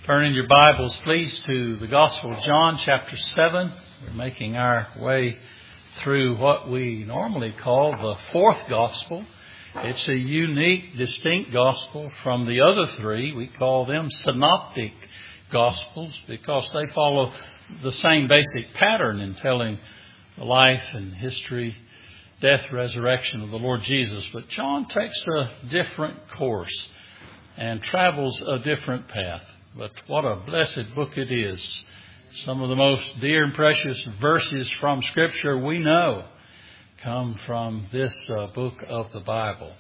Turn in your Bibles, please, to the Gospel of John, chapter 7. We're making our way through what we normally call the fourth Gospel. It's a unique, distinct Gospel from the other three. We call them synoptic Gospels because they follow the same basic pattern in telling the life and history, death, resurrection of the Lord Jesus. But John takes a different course and travels a different path. But what a blessed book it is. Some of the most dear and precious verses from Scripture we know come from this book of the Bible.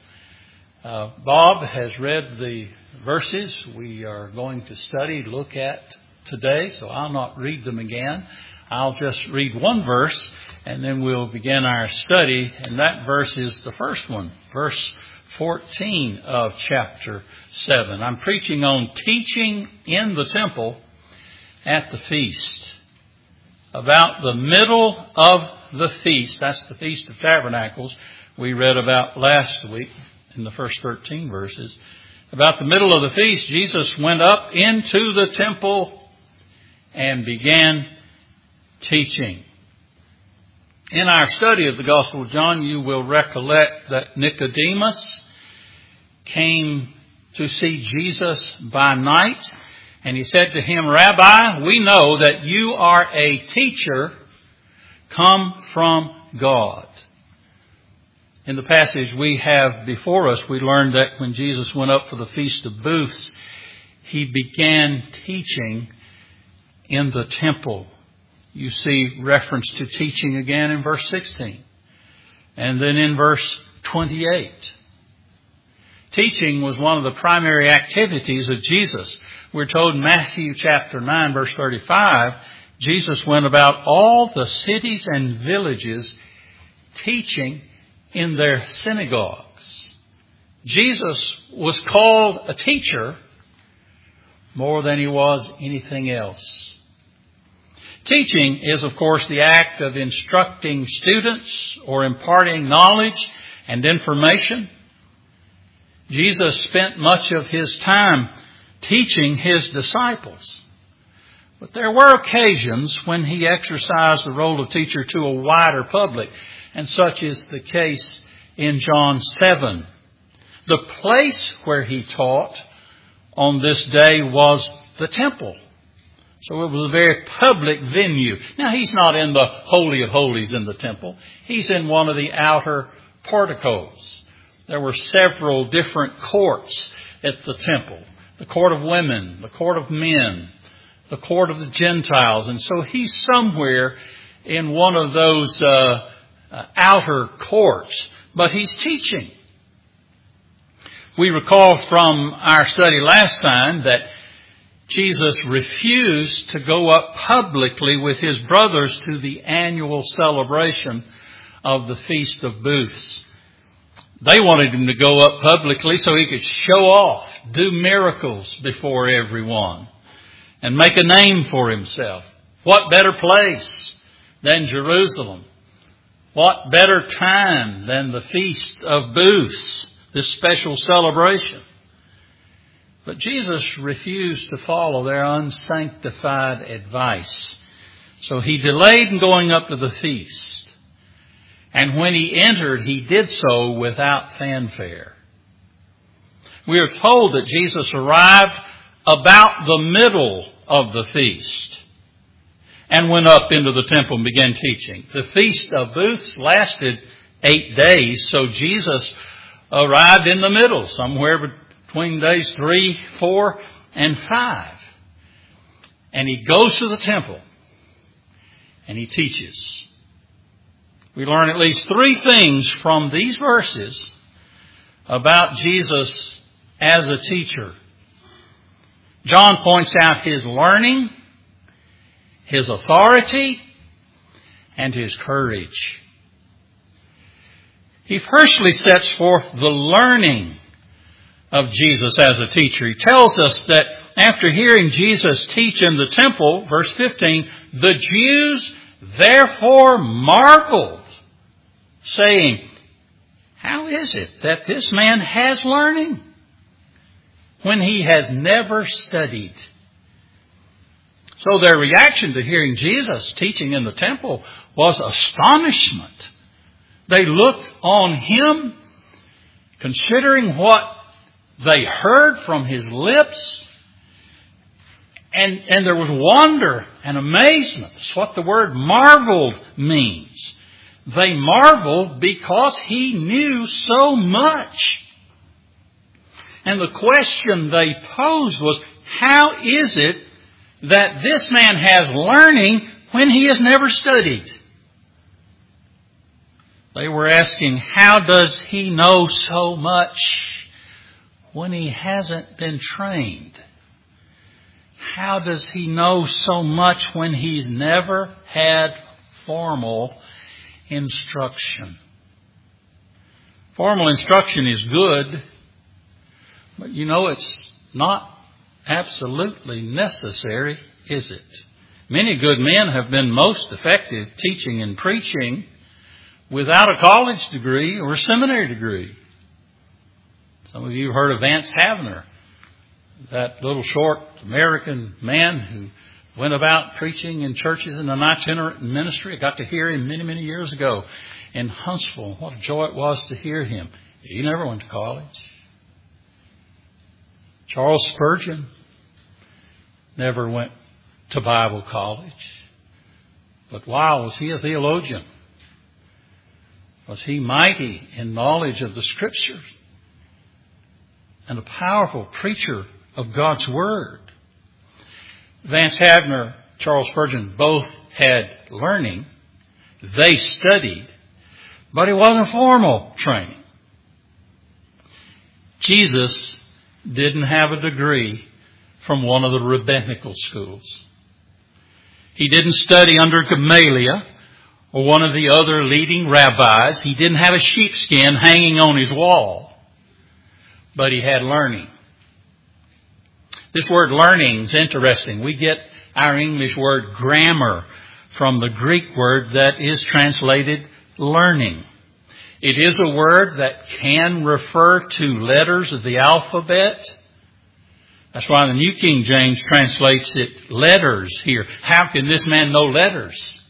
Bob has read the verses we are going to study, look at today, so I'll not read them again. I'll just read one verse and then we'll begin our study. And that verse is the first one, verse 14 of chapter 7. I'm preaching on teaching in the temple at the feast. About the middle of the feast, that's the Feast of Tabernacles, we read about last week in the first 13 verses. About the middle of the feast, Jesus went up into the temple and began teaching. In our study of the Gospel of John, you will recollect that Nicodemus came to see Jesus by night, and he said to him, "Rabbi, we know that you are a teacher come from God." In the passage we have before us, we learned that when Jesus went up for the Feast of Booths, he began teaching in the temple. You see reference to teaching again in verse 16. And then in verse 28. Teaching was one of the primary activities of Jesus. We're told in Matthew chapter 9, verse 35, Jesus went about all the cities and villages teaching in their synagogues. Jesus was called a teacher more than he was anything else. Teaching is, of course, the act of instructing students or imparting knowledge and information. Jesus spent much of his time teaching his disciples. But there were occasions when he exercised the role of teacher to a wider public, and such is the case in John 7. The place where he taught on this day was the temple. So it was a very public venue. Now, he's not in the Holy of Holies in the temple. He's in one of the outer porticos. There were several different courts at the temple. The court of women, the court of men, the court of the Gentiles. And so he's somewhere in one of those outer courts. But he's teaching. We recall from our study last time that Jesus refused to go up publicly with his brothers to the annual celebration of the Feast of Booths. They wanted him to go up publicly so he could show off, do miracles before everyone, and make a name for himself. What better place than Jerusalem? What better time than the Feast of Booths, this special celebration? But Jesus refused to follow their unsanctified advice. So he delayed in going up to the feast. And when he entered, he did so without fanfare. We are told that Jesus arrived about the middle of the feast and went up into the temple and began teaching. The Feast of Booths lasted 8 days, so Jesus arrived in the middle, somewhere between days 3, 4, and 5. And he goes to the temple and he teaches. We learn at least 3 things from these verses about Jesus as a teacher. John points out his learning, his authority, and his courage. He firstly sets forth the learning of Jesus as a teacher. He tells us that after hearing Jesus teach in the temple, verse 15, the Jews therefore marveled, saying, "How is it that this man has learning when he has never studied?" So their reaction to hearing Jesus teaching in the temple was astonishment. They looked on him, considering what they heard from his lips, and there was wonder and amazement. That's what the word marveled means. They marveled because he knew so much. And the question they posed was, how is it that this man has learning when he has never studied? They were asking, how does he know so much when he hasn't been trained? How does he know so much when he's never had formal instruction? Formal instruction is good, but it's not absolutely necessary, is it? Many good men have been most effective teaching and preaching without a college degree or a seminary degree. Some of you have heard of Vance Havner, that little short American man who went about preaching in churches in an itinerant ministry. I got to hear him many, many years ago in Huntsville. What a joy it was to hear him. He never went to college. Charles Spurgeon never went to Bible college. But wow, was he a theologian? Was he mighty in knowledge of the Scriptures? And a powerful preacher of God's Word. Vance Havner, Charles Spurgeon both had learning. They studied, but it wasn't formal training. Jesus didn't have a degree from one of the rabbinical schools. He didn't study under Gamaliel or one of the other leading rabbis. He didn't have a sheepskin hanging on his wall, but he had learning. This word learning is interesting. We get our English word grammar from the Greek word that is translated learning. It is a word that can refer to letters of the alphabet. That's why the New King James translates it letters here. How can this man know letters?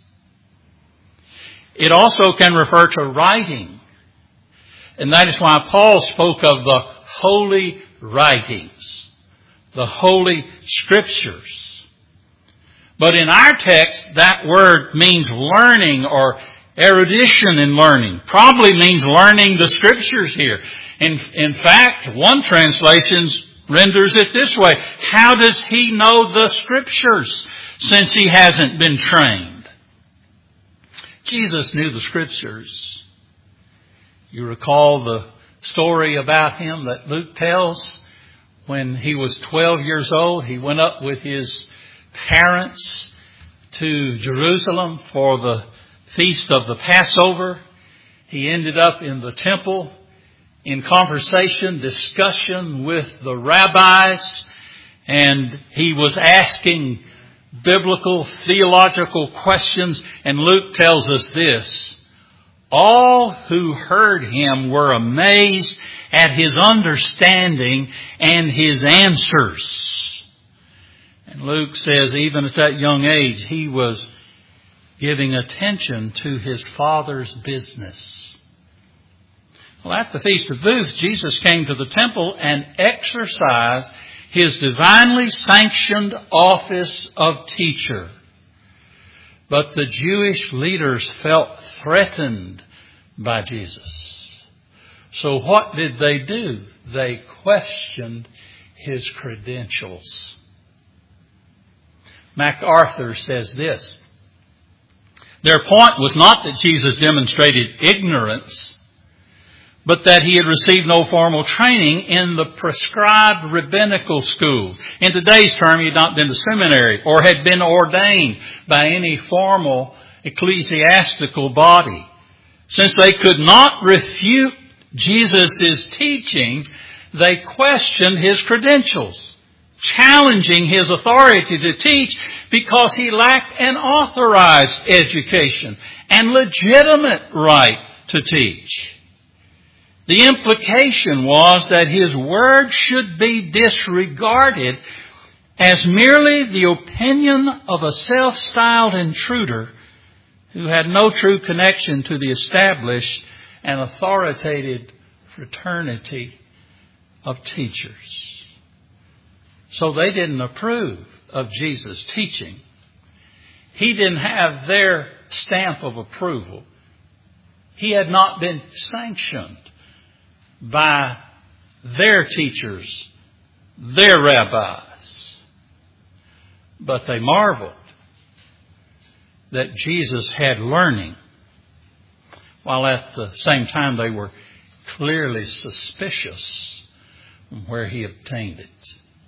It also can refer to writing. And that is why Paul spoke of the holy writings, the holy scriptures. But in our text, that word means learning or erudition in learning. Probably means learning the scriptures here. In fact, one translation renders it this way: how does he know the scriptures since he hasn't been trained? Jesus knew the scriptures. You recall the story about him that Luke tells. When he was 12 years old, he went up with his parents to Jerusalem for the feast of the Passover. He ended up in the temple in conversation, discussion with the rabbis, and he was asking biblical, theological questions. And Luke tells us this: all who heard him were amazed at his understanding and his answers. And Luke says even at that young age, he was giving attention to his Father's business. Well, at the Feast of Booths, Jesus came to the temple and exercised his divinely sanctioned office of teacher. But the Jewish leaders felt threatened by Jesus. So what did they do? They questioned his credentials. MacArthur says this: their point was not that Jesus demonstrated ignorance, but that he had received no formal training in the prescribed rabbinical schools. In today's term, he had not been to seminary or had been ordained by any formal ecclesiastical body. Since they could not refute Jesus' teaching, they questioned his credentials, challenging his authority to teach because he lacked an authorized education and legitimate right to teach. The implication was that his word should be disregarded as merely the opinion of a self-styled intruder who had no true connection to the established and authoritative fraternity of teachers. So they didn't approve of Jesus' teaching. He didn't have their stamp of approval. He had not been sanctioned by their teachers, their rabbis. But they marveled that Jesus had learning, while at the same time they were clearly suspicious from where he obtained it.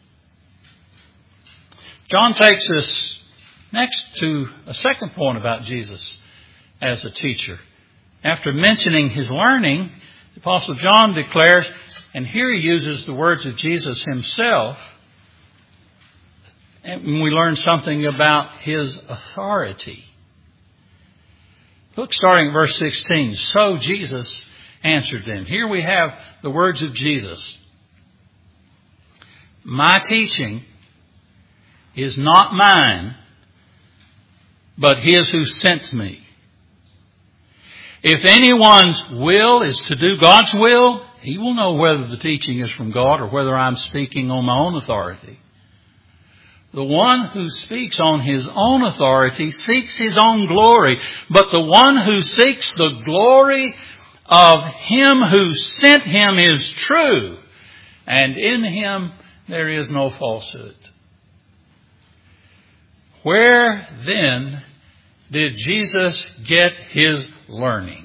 John takes us next to a second point about Jesus as a teacher. After mentioning his learning, the Apostle John declares, and here he uses the words of Jesus himself, and we learn something about his authority. Look, starting at verse 16. So Jesus answered them. Here we have the words of Jesus. My teaching is not mine, but his who sent me. If anyone's will is to do God's will, he will know whether the teaching is from God or whether I'm speaking on my own authority. The one who speaks on his own authority seeks his own glory, but the one who seeks the glory of him who sent him is true, and in him there is no falsehood. Where then did Jesus get his learning?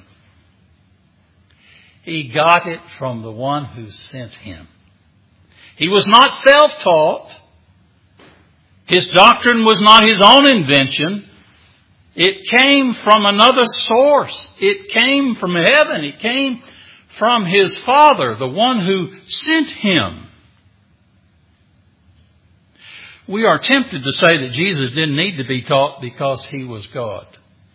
He got it from the one who sent him. He was not self-taught. His doctrine was not his own invention. It came from another source. It came from heaven. It came from his Father, the one who sent him. We are tempted to say that Jesus didn't need to be taught because he was God.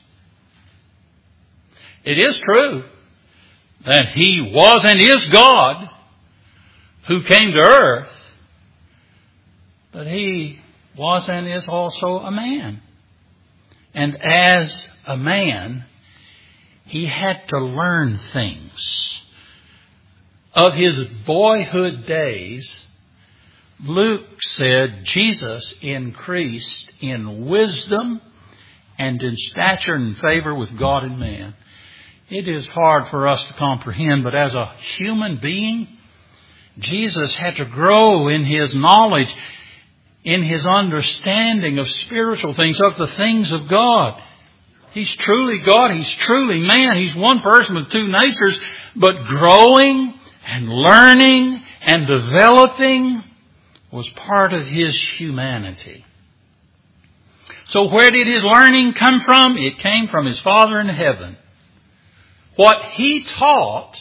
It is true that he was and is God who came to earth, but he was and is also a man. And as a man, he had to learn things. Of his boyhood days, Luke said Jesus increased in wisdom and in stature and favor with God and man. It is hard for us to comprehend, but as a human being, Jesus had to grow in his knowledge, in his understanding of spiritual things, of the things of God. He's truly God. He's truly man. He's one person with two natures, but growing and learning and developing was part of his humanity. So where did his learning come from? It came from his Father in heaven. What he taught,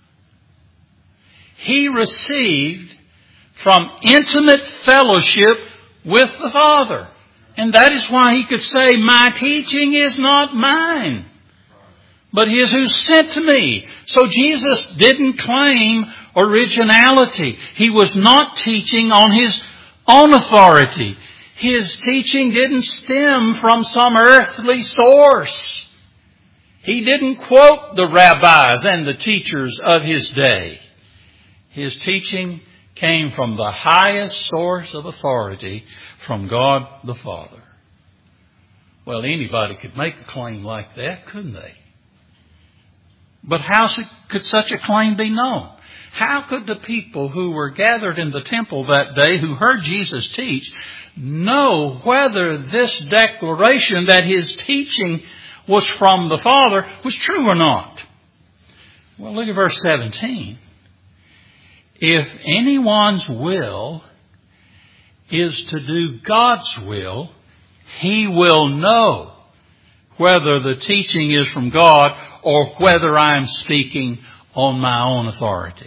he received from intimate fellowship with the Father. And that is why he could say, my teaching is not mine, but his who sent me. So Jesus didn't claim originality. He was not teaching on his own authority. His teaching didn't stem from some earthly source. He didn't quote the rabbis and the teachers of his day. His teaching came from the highest source of authority, from God the Father. Well, anybody could make a claim like that, couldn't they? But how could such a claim be known? How could the people who were gathered in the temple that day, who heard Jesus teach, know whether this declaration that his teaching was from the Father was true or not? Well, look at verse 17. If anyone's will is to do God's will, he will know whether the teaching is from God or whether I'm speaking on my own authority.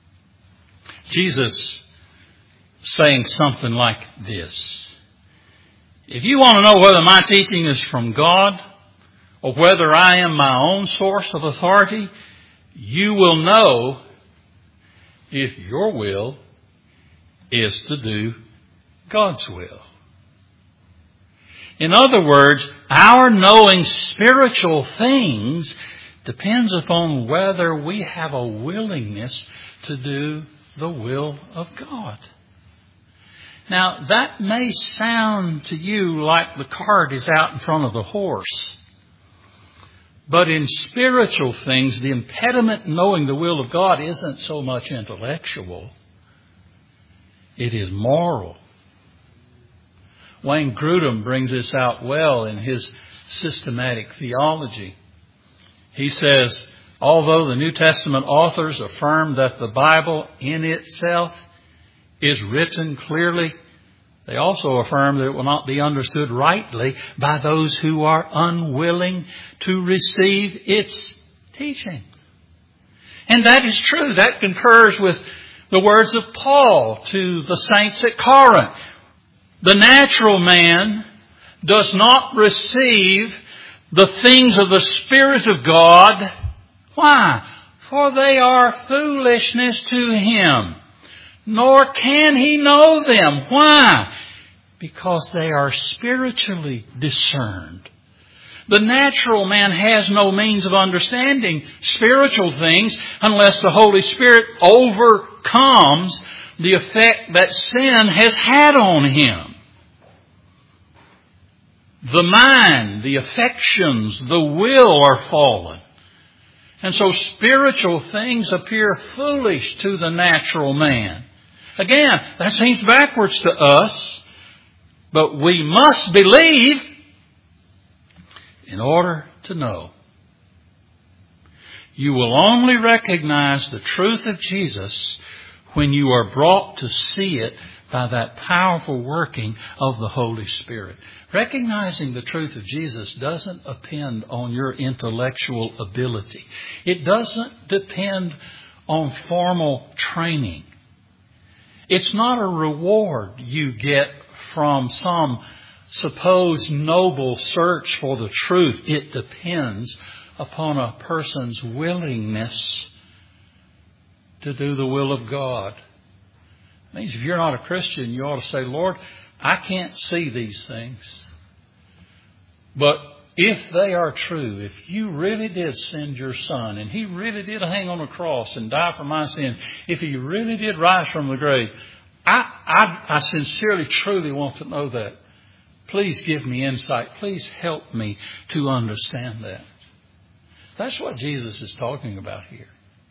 Jesus saying something like this. If you want to know whether my teaching is from God or whether I am my own source of authority, you will know if your will is to do God's will. In other words, our knowing spiritual things depends upon whether we have a willingness to do the will of God. Now, that may sound to you like the cart is out in front of the horse. But in spiritual things, the impediment in knowing the will of God isn't so much intellectual. It is moral. Wayne Grudem brings this out well in his systematic theology. He says, although the New Testament authors affirm that the Bible in itself is written clearly, they also affirm that it will not be understood rightly by those who are unwilling to receive its teaching. And that is true. That concurs with the words of Paul to the saints at Corinth. The natural man does not receive the things of the Spirit of God. Why? For they are foolishness to him. Nor can he know them. Why? Because they are spiritually discerned. The natural man has no means of understanding spiritual things unless the Holy Spirit overcomes the effect that sin has had on him. The mind, the affections, the will are fallen. And so spiritual things appear foolish to the natural man. Again, that seems backwards to us, but we must believe in order to know. You will only recognize the truth of Jesus when you are brought to see it by that powerful working of the Holy Spirit. Recognizing the truth of Jesus doesn't depend on your intellectual ability. It doesn't depend on formal training. It's not a reward you get from some supposed noble search for the truth. It depends upon a person's willingness to do the will of God. It means if you're not a Christian, you ought to say, Lord, I can't see these things. But if they are true, if you really did send your Son, and He really did hang on a cross and die for my sins, if He really did rise from the grave, I sincerely, truly want to know that. Please give me insight. Please help me to understand that. That's what Jesus is talking about here.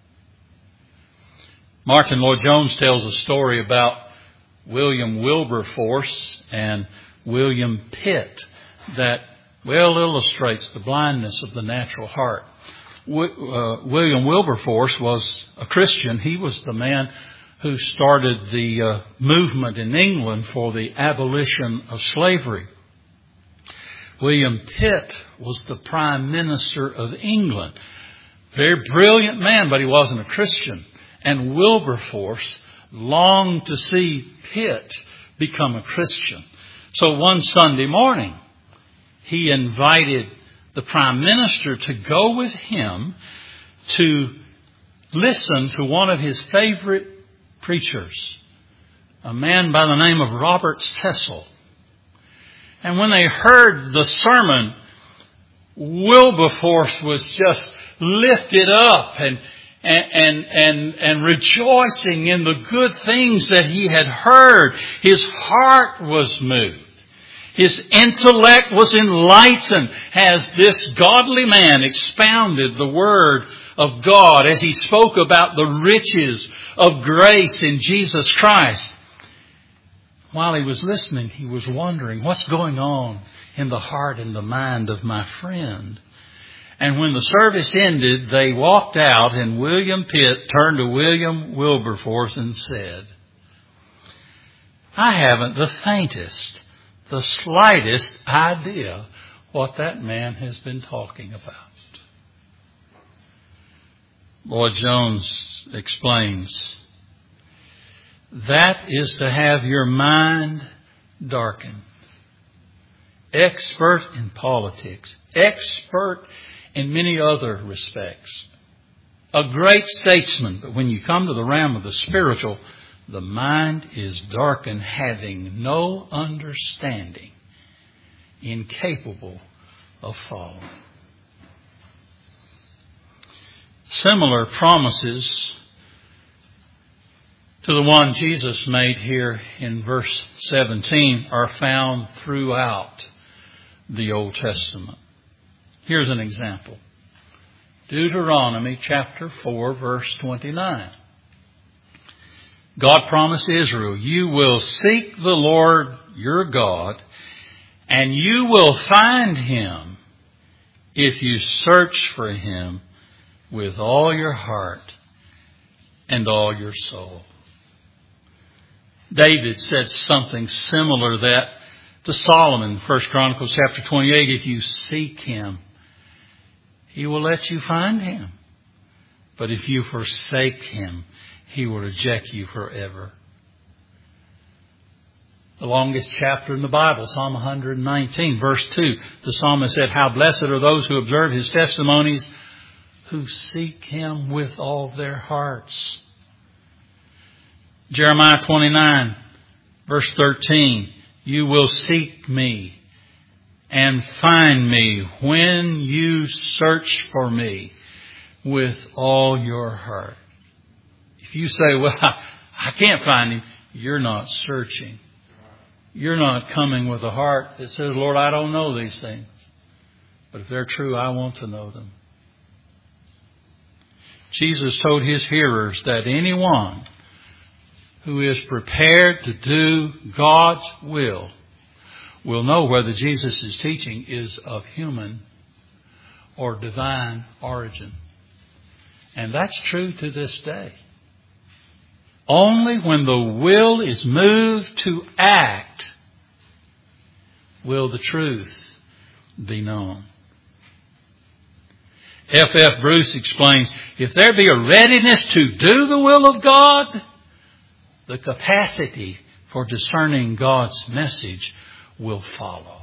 Martin Lloyd-Jones tells a story about William Wilberforce and William Pitt that well illustrates the blindness of the natural heart. William Wilberforce was a Christian. He was the man who started the movement in England for the abolition of slavery. William Pitt was the Prime Minister of England. Very brilliant man, but he wasn't a Christian. And Wilberforce longed to see Pitt become a Christian. So one Sunday morning, he invited the Prime Minister to go with him to listen to one of his favorite preachers, a man by the name of Robert Cecil. And when they heard the sermon, Wilberforce was just lifted up and rejoicing in the good things that he had heard. His heart was moved. His intellect was enlightened as this godly man expounded the Word of God as he spoke about the riches of grace in Jesus Christ. While he was listening, he was wondering, what's going on in the heart and the mind of my friend? And when the service ended, they walked out, and William Pitt turned to William Wilberforce and said, I haven't the faintest, the slightest idea what that man has been talking about. Lloyd-Jones explains, that is to have your mind darkened. Expert in politics, expert in many other respects. A great statesman, but when you come to the realm of the spiritual, the mind is darkened, having no understanding, incapable of following. Similar promises to the one Jesus made here in verse 17 are found throughout the Old Testament. Here's an example. Deuteronomy chapter 4, verse 29. God promised Israel, you will seek the Lord your God, and you will find Him if you search for Him with all your heart and all your soul. David said something similar that to Solomon, 1 Chronicles chapter 28, if you seek Him, He will let you find Him. But if you forsake Him, He will reject you forever. The longest chapter in the Bible, Psalm 119, verse 2, the psalmist said, how blessed are those who observe His testimonies, who seek Him with all their hearts. Jeremiah 29, verse 13, you will seek me and find me when you search for me with all your heart. If you say, well, I can't find Him, you're not searching. You're not coming with a heart that says, Lord, I don't know these things. But if they're true, I want to know them. Jesus told His hearers that anyone who is prepared to do God's will know whether Jesus' teaching is of human or divine origin. And that's true to this day. Only when the will is moved to act will the truth be known. F.F. Bruce explains, if there be a readiness to do the will of God, the capacity for discerning God's message will follow.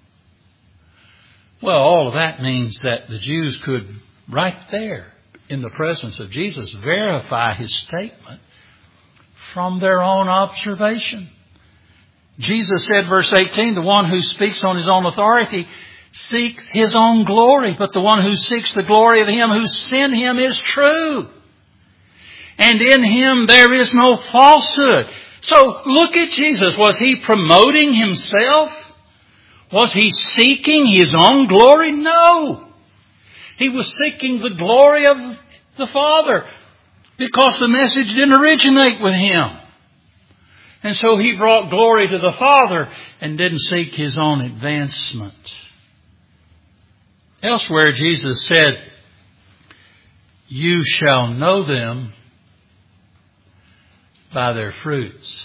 Well, all of that means that the Jews could, right there in the presence of Jesus, verify His statement from their own observation. Jesus said, verse 18, the one who speaks on his own authority seeks his own glory, but the one who seeks the glory of Him who sent Him is true. And in Him there is no falsehood. So look at Jesus. Was He promoting Himself? Was He seeking His own glory? No. He was seeking the glory of the Father because the message didn't originate with Him. And so He brought glory to the Father and didn't seek His own advancement. Elsewhere Jesus said, you shall know them by their fruits.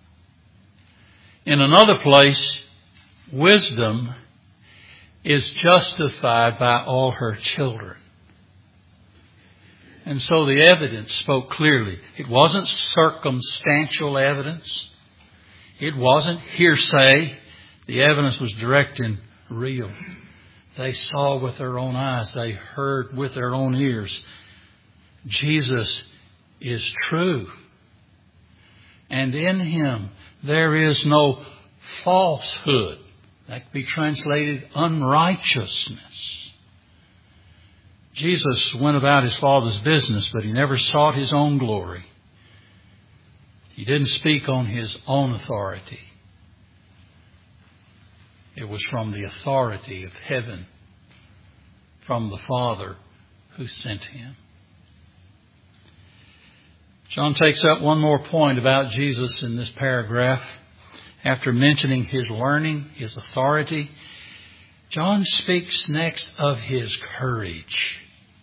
In another place, wisdom is justified by all her children. And so the evidence spoke clearly. It wasn't circumstantial evidence. It wasn't hearsay. The evidence was direct and real. They saw with their own eyes. They heard with their own ears. Jesus is true. And in Him there is no falsehood. That could be translated unrighteousness. Jesus went about His Father's business, but He never sought His own glory. He didn't speak on His own authority. It was from the authority of heaven, from the Father who sent Him. John takes up one more point about Jesus in this paragraph. After mentioning His learning, His authority, John speaks next of His courage.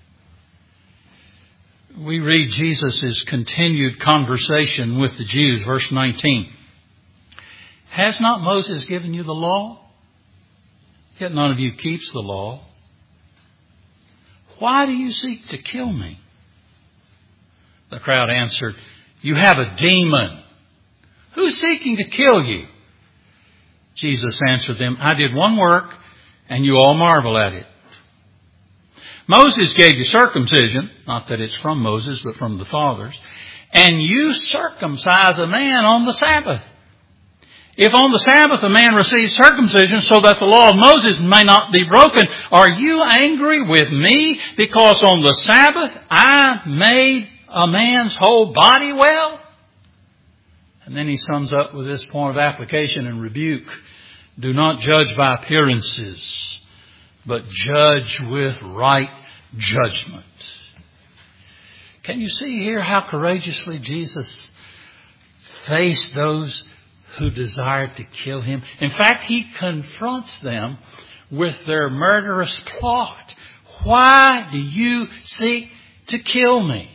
We read Jesus' continued conversation with the Jews, verse 19. Has not Moses given you the law? Yet none of you keeps the law. Why do you seek to kill me? The crowd answered, you have a demon. Who's seeking to kill you? Jesus answered them, I did one work, and you all marvel at it. Moses gave you circumcision, not that it's from Moses, but from the fathers, and you circumcise a man on the Sabbath. If on the Sabbath a man receives circumcision so that the law of Moses may not be broken, are you angry with me because on the Sabbath I made a man's whole body well? And then he sums up with this point of application and rebuke. Do not judge by appearances, but judge with right judgment. Can you see here how courageously Jesus faced those who desired to kill him? In fact, he confronts them with their murderous plot. Why do you seek to kill me?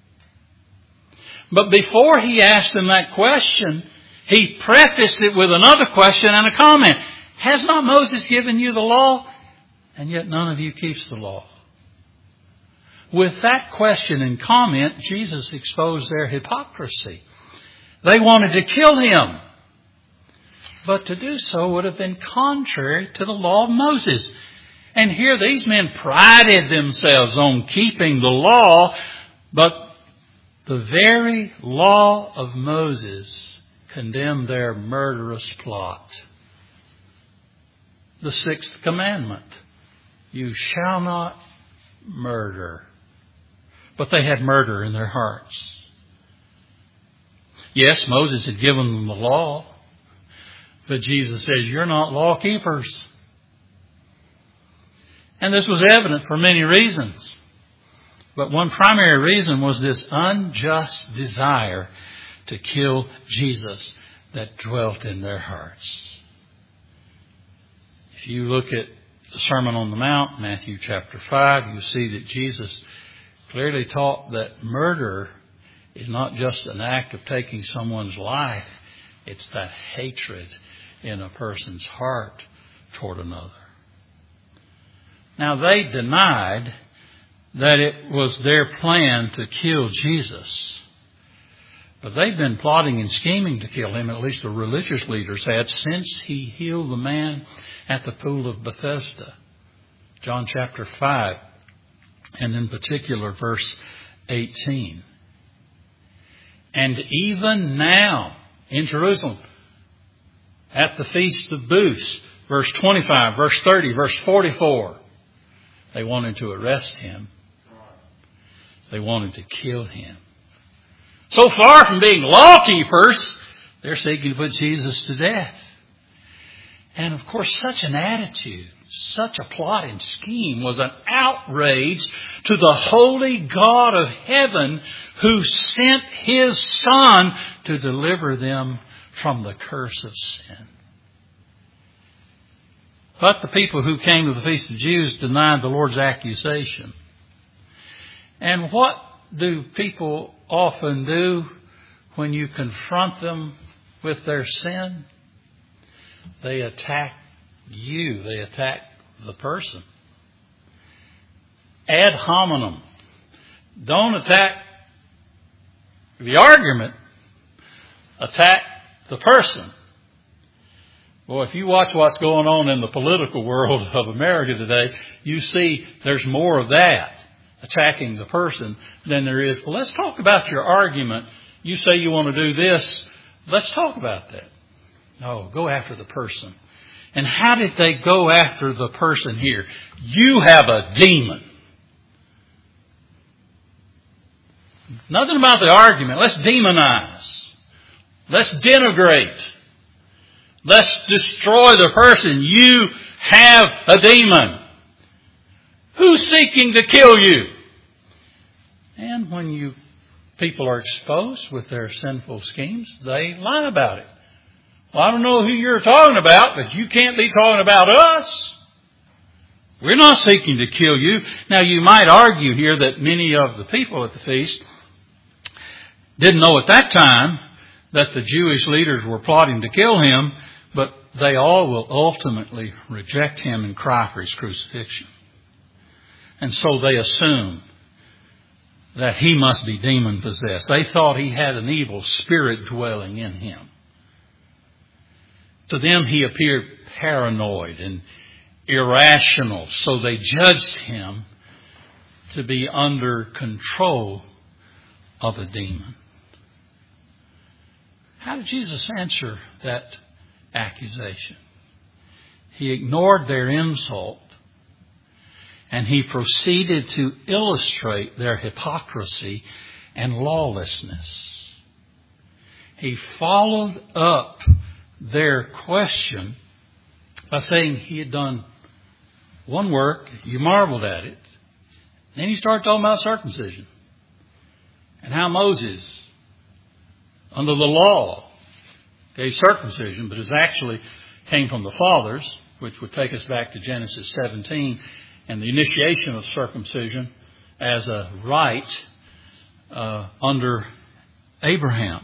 But before he asked them that question, he prefaced it with another question and a comment. Has not Moses given you the law? And yet none of you keeps the law. With that question and comment, Jesus exposed their hypocrisy. They wanted to kill him. But to do so would have been contrary to the law of Moses. And here these men prided themselves on keeping the law, but the very law of Moses condemned their murderous plot. The sixth commandment, you shall not murder. But they had murder in their hearts. Yes, Moses had given them the law. But Jesus says, you're not law keepers. And this was evident for many reasons. But one primary reason was this unjust desire to kill Jesus that dwelt in their hearts. If you look at the Sermon on the Mount, Matthew chapter 5, you see that Jesus clearly taught that murder is not just an act of taking someone's life. It's that hatred in a person's heart toward another. Now, they denied that it was their plan to kill Jesus. But they'd been plotting and scheming to kill him, at least the religious leaders had, since he healed the man at the pool of Bethesda. John chapter 5, and in particular verse 18. And even now in Jerusalem, at the Feast of Booths, verse 25, verse 30, verse 44, they wanted to arrest him. They wanted to kill him. So far from being law keepers, they're seeking to put Jesus to death. And of course, such an attitude, such a plot and scheme was an outrage to the holy God of heaven who sent his Son to deliver them from the curse of sin. But the people who came to the Feast of Jews denied the Lord's accusation. And what do people often do when you confront them with their sin? They attack you. They attack the person. Ad hominem. Don't attack the argument. Attack the person. Well, if you watch what's going on in the political world of America today, you see there's more of that, attacking the person, than there is, well, let's talk about your argument. You say you want to do this. Let's talk about that. No, go after the person. And how did they go after the person here? You have a demon. Nothing about the argument. Let's demonize. Let's denigrate. Let's destroy the person. You have a demon. Who's seeking to kill you? And when people are exposed with their sinful schemes, they lie about it. Well, I don't know who you're talking about, but you can't be talking about us. We're not seeking to kill you. Now, you might argue here that many of the people at the feast didn't know at that time that the Jewish leaders were plotting to kill him, but they all will ultimately reject him and cry for his crucifixion. And so they assume that he must be demon-possessed. They thought he had an evil spirit dwelling in him. To them, he appeared paranoid and irrational, so they judged him to be under control of a demon. How did Jesus answer that accusation? He ignored their insult, and he proceeded to illustrate their hypocrisy and lawlessness. He followed up their question by saying he had done one work, you marveled at it. Then he started talking about circumcision and how Moses, under the law, gave circumcision, but it actually came from the fathers, which would take us back to Genesis 17 and the initiation of circumcision as a rite under Abraham.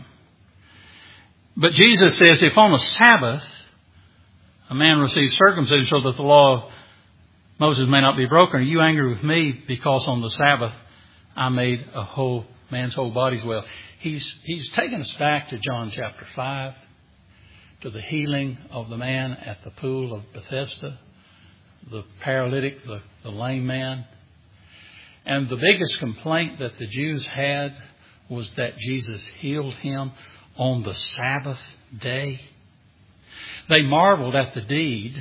But Jesus says, if on a Sabbath a man receives circumcision so that the law of Moses may not be broken, are you angry with me because on the Sabbath I made a man's whole body well? He's taken us back to John chapter 5, to the healing of the man at the pool of Bethesda, the paralytic, the lame man. And the biggest complaint that the Jews had was that Jesus healed him on the Sabbath day. They marveled at the deed,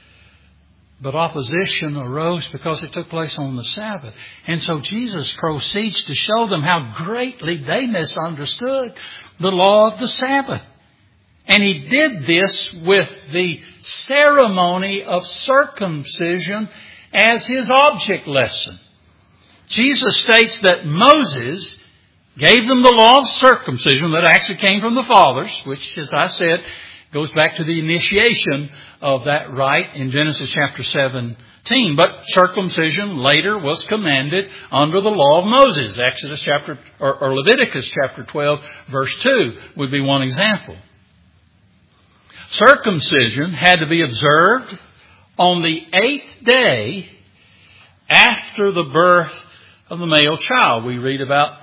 but opposition arose because it took place on the Sabbath. And so Jesus proceeds to show them how greatly they misunderstood the law of the Sabbath. And he did this with the ceremony of circumcision as his object lesson. Jesus states that Moses gave them the law of circumcision that actually came from the fathers, which, as I said, goes back to the initiation of that rite in Genesis chapter 17. But circumcision later was commanded under the law of Moses. Exodus chapter, or Leviticus chapter 12, verse 2 would be one example. Circumcision had to be observed on the 8th day after the birth of the male child. We read about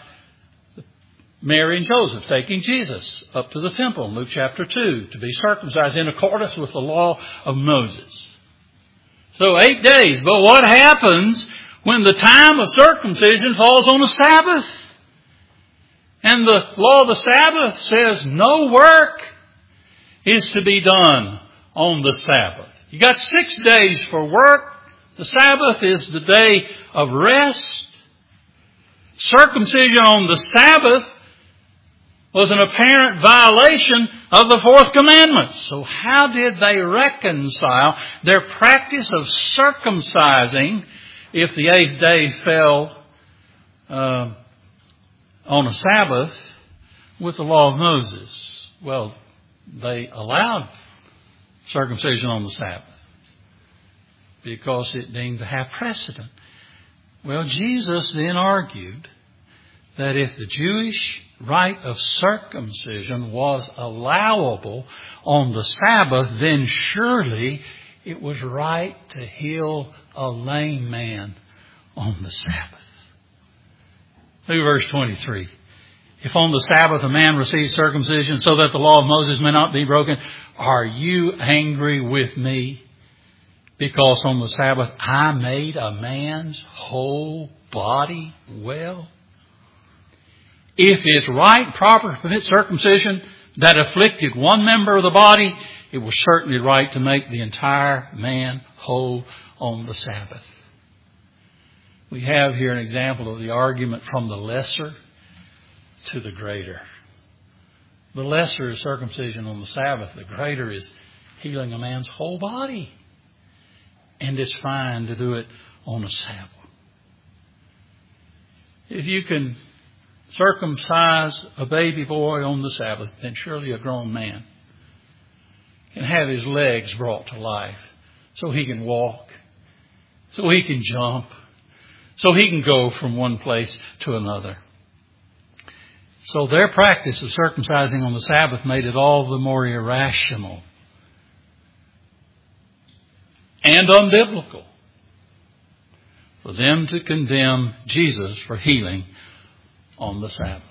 Mary and Joseph taking Jesus up to the temple in Luke chapter 2 to be circumcised in accordance with the law of Moses. So 8 days. But what happens when the time of circumcision falls on a Sabbath? And the law of the Sabbath says no work is to be done on the Sabbath. You got 6 days for work. The Sabbath is the day of rest. Circumcision on the Sabbath was an apparent violation of the fourth commandment. So how did they reconcile their practice of circumcising if the 8th day fell on a Sabbath with the law of Moses? Well, they allowed circumcision on the Sabbath because it deemed to have precedent. Well, Jesus then argued that if the Jewish rite of circumcision was allowable on the Sabbath, then surely it was right to heal a lame man on the Sabbath. Look at verse 23. If on the Sabbath a man receives circumcision so that the law of Moses may not be broken, are you angry with me because on the Sabbath I made a man's whole body well? If it's right and proper to permit circumcision that afflicted one member of the body, it was certainly right to make the entire man whole on the Sabbath. We have here an example of the argument from the lesser to the greater. The lesser is circumcision on the Sabbath. The greater is healing a man's whole body. And it's fine to do it on a Sabbath. If you can circumcise a baby boy on the Sabbath, then surely a grown man can have his legs brought to life so he can walk, so he can jump, so he can go from one place to another. So their practice of circumcising on the Sabbath made it all the more irrational and unbiblical for them to condemn Jesus for healing on the Sabbath.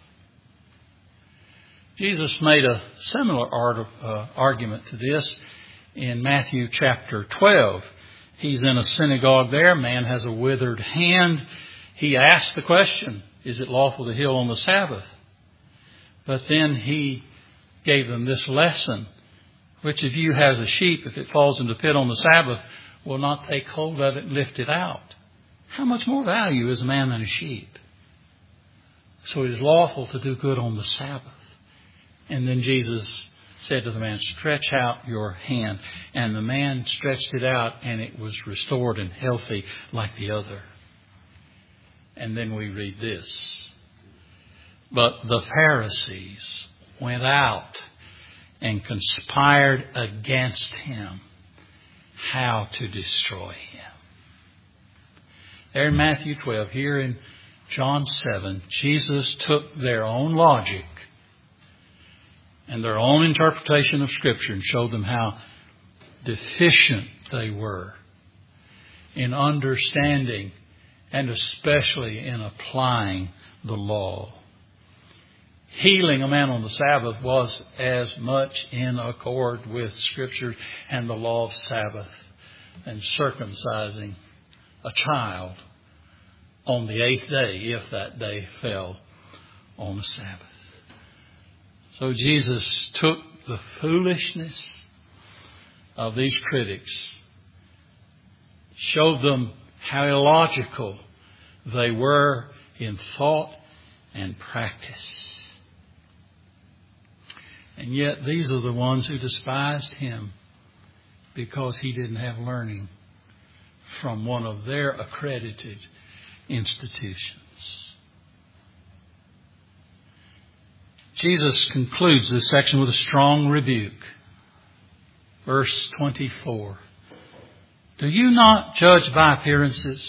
Jesus made a similar argument to this in Matthew chapter 12. He's in a synagogue there. A man has a withered hand. He asks the question, is it lawful to heal on the Sabbath? But then he gave them this lesson. Which of you has a sheep, if it falls into the pit on the Sabbath, will not take hold of it and lift it out? How much more value is a man than a sheep? So it is lawful to do good on the Sabbath. And then Jesus said to the man, stretch out your hand. And the man stretched it out, and it was restored and healthy like the other. And then we read this. But the Pharisees went out and conspired against him how to destroy him. There in Matthew 12, here in John 7, Jesus took their own logic and their own interpretation of Scripture and showed them how deficient they were in understanding and especially in applying the law. Healing a man on the Sabbath was as much in accord with Scripture and the law of Sabbath than circumcising a child on the 8th day, if that day fell on the Sabbath. So Jesus took the foolishness of these critics, showed them how illogical they were in thought and practice. And yet these are the ones who despised him because he didn't have learning from one of their accredited institutions. Jesus concludes this section with a strong rebuke. Verse 24. Do you not judge by appearances?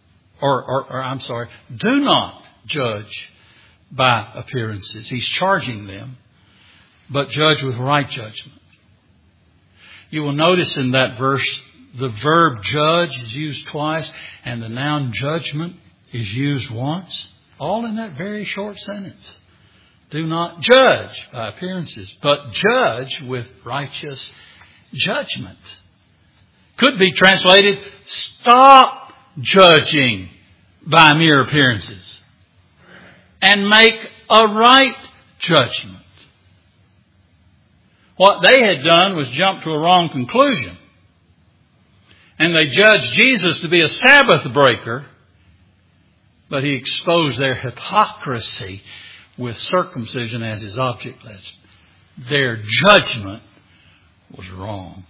Do not judge by appearances. He's charging them, but judge with right judgment. You will notice in that verse, the verb judge is used twice and the noun judgment is used once. All in that very short sentence. Do not judge by appearances, but judge with righteous judgment. Could be translated, stop judging by mere appearances and make a right judgment. What they had done was jump to a wrong conclusion. And they judged Jesus to be a Sabbath breaker, but he exposed their hypocrisy with circumcision as his object lesson. Their judgment was wrong.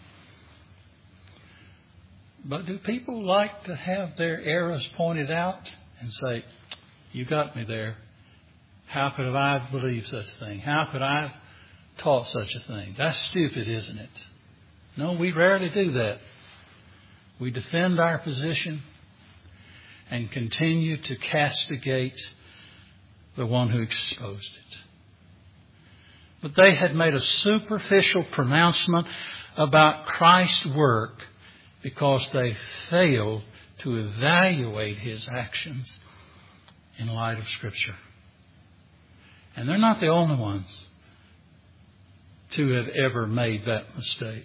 But do people like to have their errors pointed out and say, you got me there. How could I believe such a thing? How could I have taught such a thing? That's stupid, isn't it? No, we rarely do that. We defend our position and continue to castigate the one who exposed it. But they had made a superficial pronouncement about Christ's work because they failed to evaluate his actions in light of Scripture. And they're not the only ones to have ever made that mistake.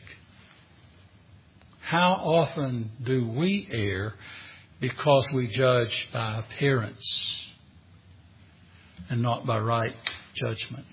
How often do we err because we judge by appearance and not by right judgment?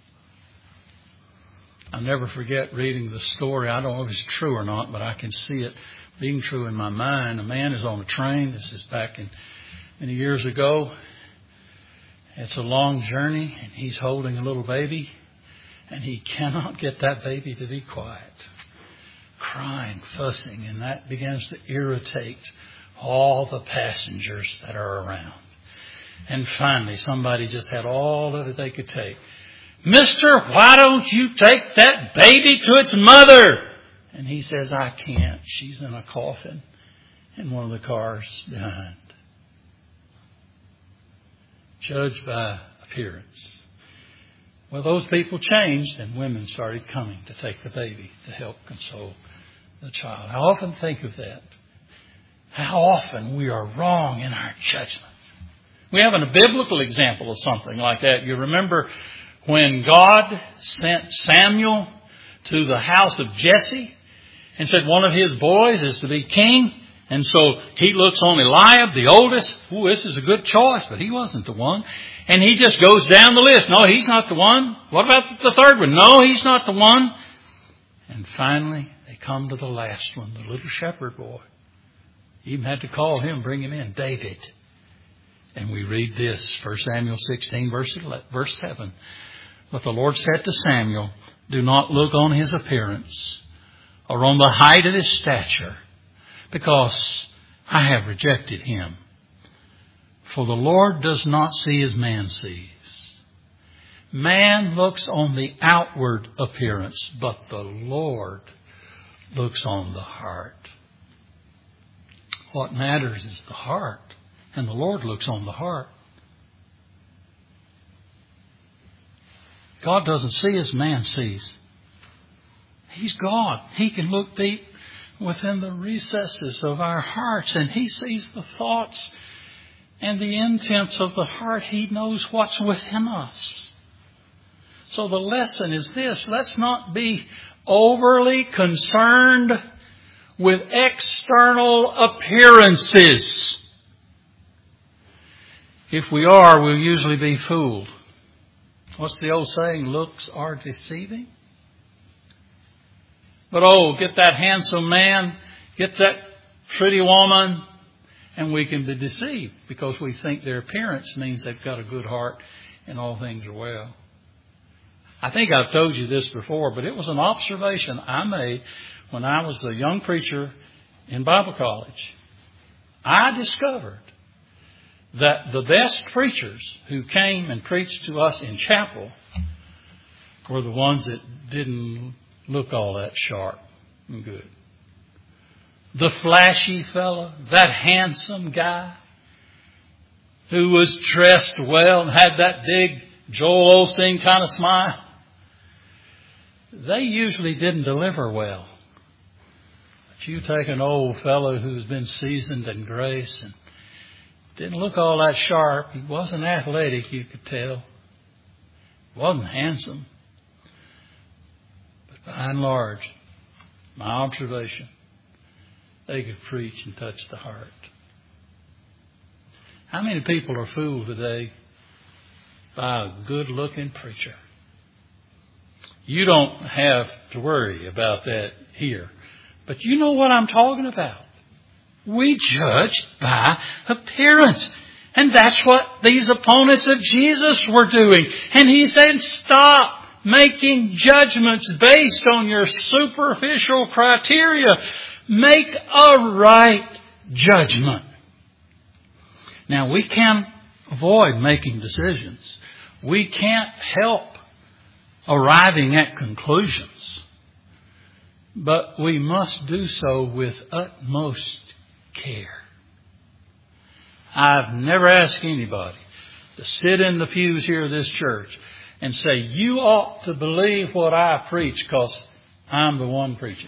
I'll never forget reading the story. I don't know if it's true or not, but I can see it being true in my mind. A man is on a train. This is back in many years ago. It's a long journey, and he's holding a little baby, and he cannot get that baby to be quiet. Crying, fussing, and that begins to irritate all the passengers that are around. And finally, somebody just had all of it they could take. Mister, why don't you take that baby to its mother? And he says, I can't. She's in a coffin in one of the cars behind. Judge by appearance. Well, those people changed and women started coming to take the baby to help console the child. I often think of that. How often we are wrong in our judgment. We have a biblical example of something like that. You remember when God sent Samuel to the house of Jesse and said one of his boys is to be king, And so he looks on Eliab, the oldest. Ooh, this is a good choice, but he wasn't the one. And he just goes down the list. No, he's not the one. What about the third one? No, he's not the one. And finally, they come to the last one, the little shepherd boy. He even had to call him, bring him in, David. And we read this, 1 Samuel 16, verse 7. But the Lord said to Samuel, do not look on his appearance or on the height of his stature, because I have rejected him. For the Lord does not see as man sees. Man looks on the outward appearance, but the Lord looks on the heart. What matters is the heart, and the Lord looks on the heart. God doesn't see as man sees. He's God. He can look deep within the recesses of our hearts, and He sees the thoughts and the intents of the heart. He knows what's within us. So the lesson is this: let's not be overly concerned with external appearances. If we are, we'll usually be fooled. What's the old saying? Looks are deceiving. But get that handsome man, get that pretty woman, and we can be deceived because we think their appearance means they've got a good heart and all things are well. I think I've told you this before, but it was an observation I made when I was a young preacher in Bible college. I discovered that the best preachers who came and preached to us in chapel were the ones that didn't look all that sharp and good. The flashy fella, that handsome guy who was dressed well and had that big Joel Osteen kind of smile, they usually didn't deliver well. But you take an old fellow who's been seasoned in grace and didn't look all that sharp. He wasn't athletic, you could tell. Wasn't handsome. But by and large, my observation, they could preach and touch the heart. How many people are fooled today by a good-looking preacher? You don't have to worry about that here. But you know what I'm talking about. We judge by appearance. And that's what these opponents of Jesus were doing. And He said, stop making judgments based on your superficial criteria. Make a right judgment. Now, we can't avoid making decisions. We can't help arriving at conclusions. But we must do so with utmost care. I've never asked anybody to sit in the pews here of this church and say, you ought to believe what I preach because I'm the one preaching.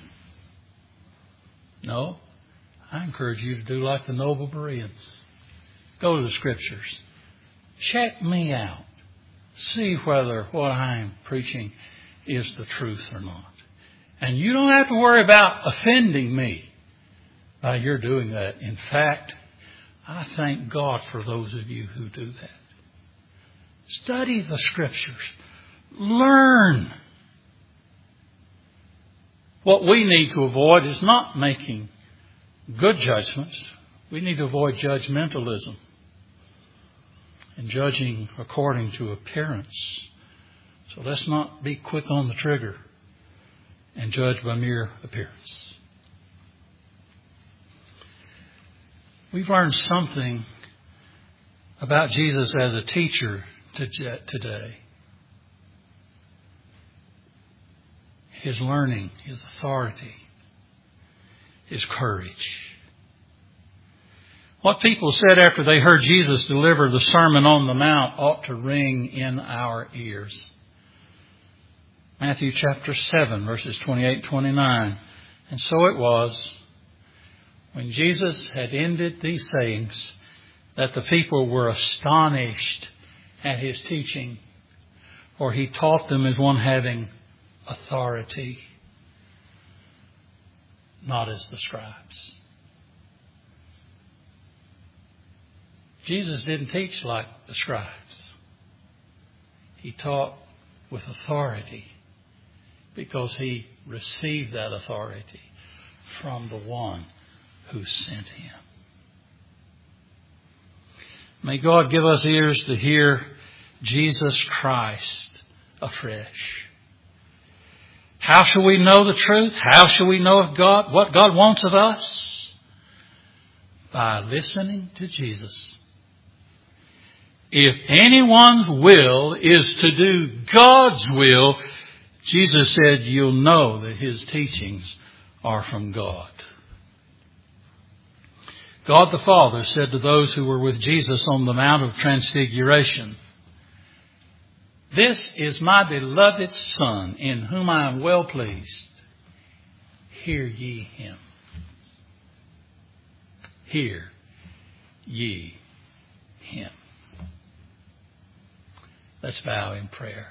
No, I encourage you to do like the noble Bereans. Go to the Scriptures. Check me out. See whether what I'm preaching is the truth or not. And you don't have to worry about offending me by your doing that. In fact, I thank God for those of you who do that. Study the Scriptures. Learn. What we need to avoid is not making good judgments. We need to avoid judgmentalism and judging according to appearance. So let's not be quick on the trigger and judge by mere appearance. We've learned something about Jesus as a teacher today. His learning, His authority, His courage. What people said after they heard Jesus deliver the Sermon on the Mount ought to ring in our ears. Matthew chapter 7, verses 28 and 29. And so it was, when Jesus had ended these sayings, that the people were astonished at His teaching, for He taught them as one having authority, not as the scribes. Jesus didn't teach like the scribes. He taught with authority because he received that authority from the one who sent him. May God give us ears to hear Jesus Christ afresh. How shall we know the truth? How shall we know of God, what God wants of us? By listening to Jesus. If anyone's will is to do God's will, Jesus said, you'll know that his teachings are from God. God the Father said to those who were with Jesus on the Mount of Transfiguration, "This is my beloved Son, in whom I am well pleased. Hear ye him." Hear ye him. Let's bow in prayer.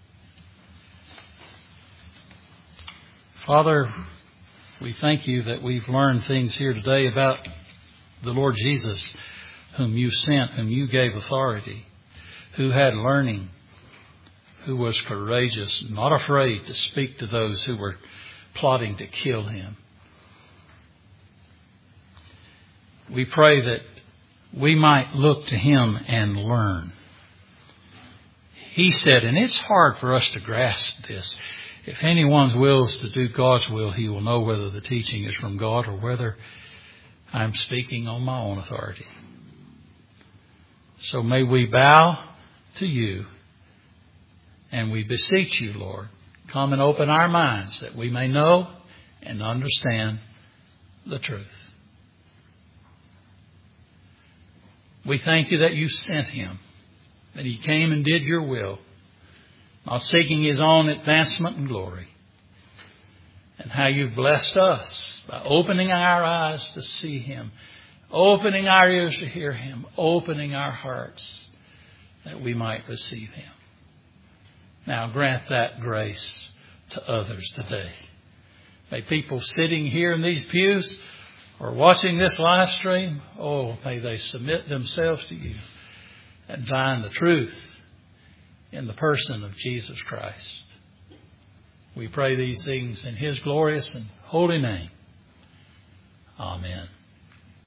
Father, we thank you that we've learned things here today about the Lord Jesus, whom you sent, whom you gave authority, who had learning, who was courageous, not afraid to speak to those who were plotting to kill him. We pray that we might look to him and learn. He said, and it's hard for us to grasp this, if anyone's will is to do God's will, he will know whether the teaching is from God or whether I'm speaking on my own authority. So may we bow to you, and we beseech you, Lord, come and open our minds that we may know and understand the truth. We thank you that you sent him, that he came and did your will, not seeking his own advancement and glory. And how you've blessed us by opening our eyes to see him, opening our ears to hear him, opening our hearts that we might receive him. Now grant that grace to others today. May people sitting here in these pews or watching this live stream, may they submit themselves to you and find the truth in the person of Jesus Christ. We pray these things in his glorious and holy name. Amen.